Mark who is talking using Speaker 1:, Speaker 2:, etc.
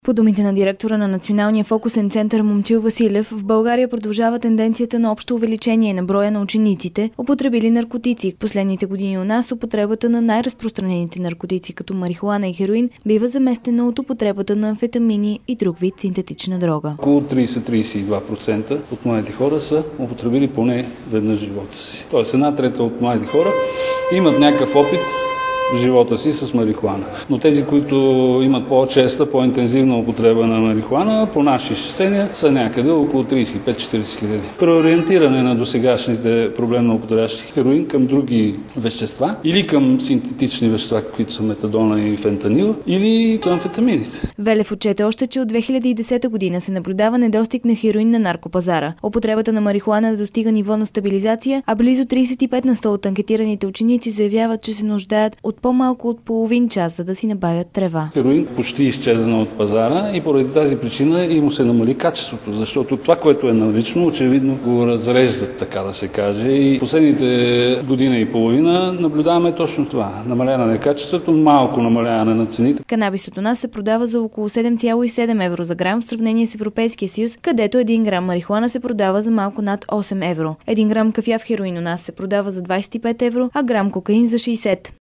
Speaker 1: По думите на директора на Националния фокусен център Момчил Василев, в България продължава тенденцията на общо увеличение на броя на учениците, употребили наркотици. В последните години у нас употребата на най-разпространените наркотици, като марихуана и хероин, бива заместена от употребата на амфетамини и друг вид синтетична дрога.
Speaker 2: Около 30-32% от младите хора са употребили поне веднъж в живота си. Тоест 1/3 от младите хора имат някакъв опит в живота си с марихуана. Но тези, които имат по-честа, по-интензивна употреба на марихуана, по наши изчисления са някъде около 35-40 хиляди. Преориентиране на досегашните проблемно употребяващи хероин към други вещества или към синтетични вещества, каквито са метадона и фентанил, или към амфетамините.
Speaker 1: Велев отчете още, че от 2010 година се наблюдава недостиг на хероин на наркопазара. Употребата на марихуана достига ниво на стабилизация, а близо 35% от анкетираните ученици заявяват, че се нуждаят от по-малко от половин час, за да си набавят трева.
Speaker 2: Хероин почти изчезна от пазара и поради тази причина и му се намали качеството, защото това, което е налично, очевидно го разреждат, така да се каже. И последните година и половина наблюдаваме точно това. Намаляване на качеството, малко намаляване на цените.
Speaker 1: Канабисът у нас се продава за около 7,7 евро за грам в сравнение с Европейския съюз, където 1 грам марихуана се продава за малко над 8 евро. 1 грам кафяв хероин у нас се продава за 25 евро, а грам кокаин за 60.